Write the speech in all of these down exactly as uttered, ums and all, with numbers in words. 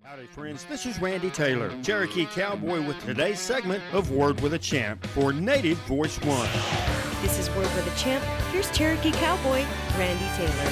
Howdy, friends. This is Randy Taylor, Cherokee Cowboy, with today's segment of Word with a Champ for Native Voice One. This is Word with a Champ. Here's Cherokee Cowboy, Randy Taylor.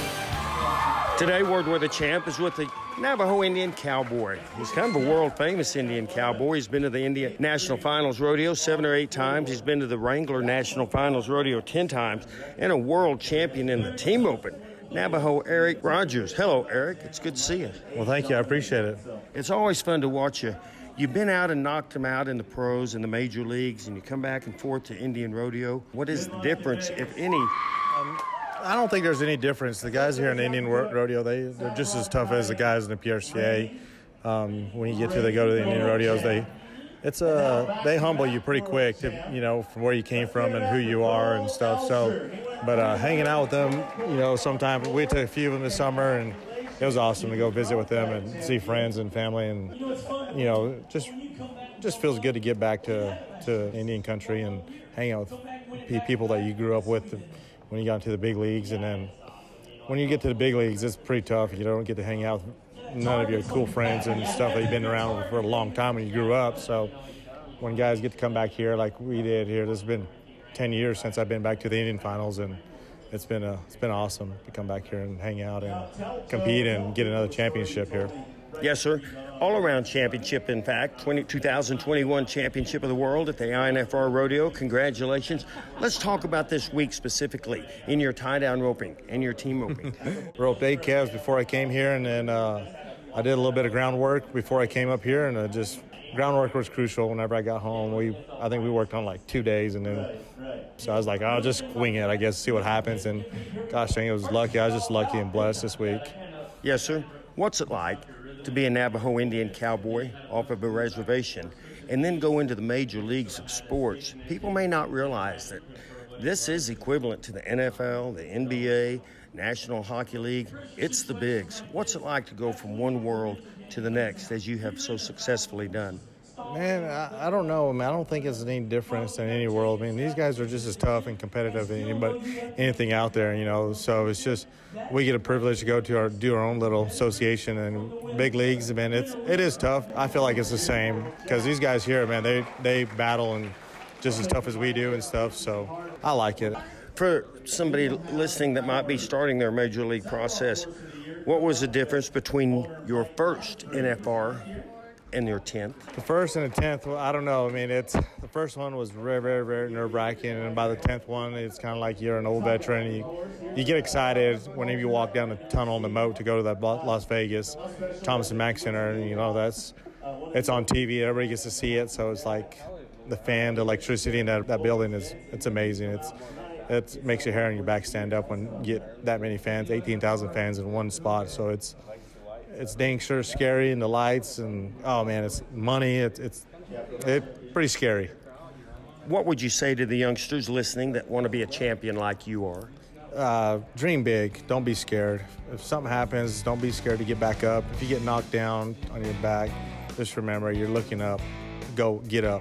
Today, Word with a Champ is with the Navajo Indian Cowboy. He's kind of a world-famous Indian cowboy. He's been to the Indian National Finals Rodeo seven or eight times. He's been to the Wrangler National Finals Rodeo ten times, and a world champion in the Team Open. Navajo Eric Rogers. Hello, Eric. It's good to see you. Well, thank you. I appreciate it. It's always fun to watch you. You've been out and knocked them out in the pros and the major leagues, and you come back and forth to Indian Rodeo. What is the difference, if any? Um, I don't think there's any difference. The guys here in the Indian Rodeo, they, they're just as tough as the guys in the P R C A. Um, when you get to, they go to the Indian Rodeos, they it's a they humble you pretty quick, to, you know, from where you came from and who you are and stuff. So, but uh, hanging out with them, you know, sometimes we took a few of them this summer, and it was awesome to go visit with them and see friends and family, and you know, just just feels good to get back to to Indian country and hang out with people that you grew up with when you got into the big leagues. And then when you get to the big leagues, it's pretty tough. You don't get to hang out with none of your cool friends and stuff that you've been around for a long time when you grew up. So when guys get to come back here like we did here, this has been ten years since I've been back to the Indian Finals, and it's been a, it's been awesome to come back here and hang out and compete and get another championship here. Yes, sir. All-around championship, in fact, twenty, twenty twenty-one Championship of the World at the I N F R Rodeo. Congratulations. Let's talk about this week specifically in your tie-down roping and your team roping. Roped eight calves before I came here, and then uh, I did a little bit of groundwork before I came up here, and uh, just groundwork was crucial whenever I got home. We I think we worked on like two days, and then so I was like, I'll just wing it, I guess, see what happens. And gosh dang, it was lucky. I was just lucky and blessed this week. Yes, sir. What's it like to be a Navajo Indian cowboy off of a reservation and then go into the major leagues of sports? People may not realize that this is equivalent to the N F L, the N B A, National Hockey League. It's the bigs. What's it like to go from one world to the next, as you have so successfully done? Man, I, I don't know. I mean, I don't think it's any difference in any world. I mean, these guys are just as tough and competitive as anybody, anything out there, you know. So it's just we get a privilege to go to our do our own little association and big leagues. Man, it's it is tough. I feel like it's the same because these guys here, man, they they battle and just as tough as we do and stuff. So I like it. For somebody listening that might be starting their major league process, what was the difference between your first N F R and your tenth? The first and the tenth, well, I don't know. I mean, it's the first one was very, very, very nerve-wracking, and by the tenth one, it's kind of like you're an old veteran. You you get excited whenever you walk down the tunnel in the moat to go to that Las Vegas Thomas and Mack Center, and you know that's it's on T V. Everybody gets to see it, so it's like the fan, the electricity in that, that building is it's amazing. It's it makes your hair on your back stand up when you get that many fans, eighteen thousand fans in one spot. So it's it's dang sure scary, and the lights, and oh man, it's money. It's it's it's pretty scary. What would you say to the youngsters listening that want to be a champion like you are? Uh, dream big. Don't be scared. If something happens, don't be scared to get back up. If you get knocked down on your back, just remember you're looking up. Go get up.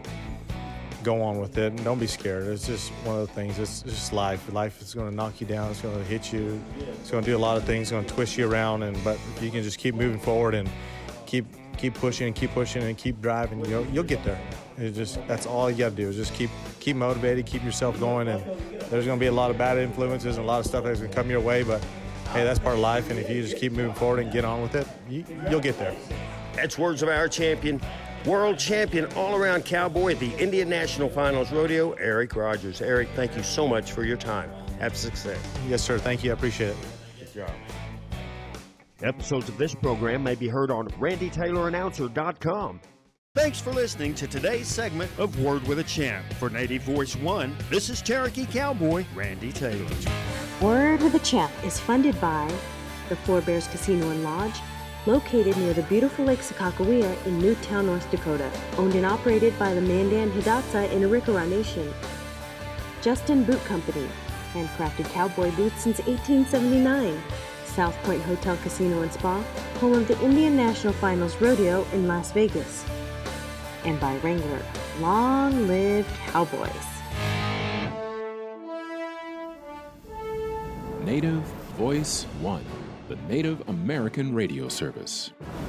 Go on with it, and don't be scared. It's just one of the things. It's just life. Life is going to knock you down. It's going to hit you. It's going to do a lot of things. It's going to twist you around. And but if you can just keep moving forward and keep keep pushing and keep pushing and keep driving, you'll you'll get there. It's just that's all you got to do is just keep keep motivated, keep yourself going. And there's going to be a lot of bad influences and a lot of stuff that's going to come your way. But hey, that's part of life. And if you just keep moving forward and get on with it, you, you'll get there. That's words of our champion. World champion all-around cowboy at the Indian National Finals Rodeo, Eric Rogers. Eric, thank you so much for your time. Have success. Yes, sir. Thank you. I appreciate it. Good job. Episodes of this program may be heard on randy taylor announcer dot com. Thanks for listening to today's segment of Word with a Champ. For Native Voice One, this is Cherokee Cowboy Randy Taylor. Word with a Champ is funded by the Four Bears Casino and Lodge, located near the beautiful Lake Sakakawea in Newtown, North Dakota. Owned and operated by the Mandan Hidatsa in Arikara Nation. Justin Boot Company, handcrafted cowboy boots since eighteen seventy-nine. South Point Hotel Casino and Spa, home of the Indian National Finals Rodeo in Las Vegas. And by Wrangler, long live cowboys. Native Voice One, the Native American radio service.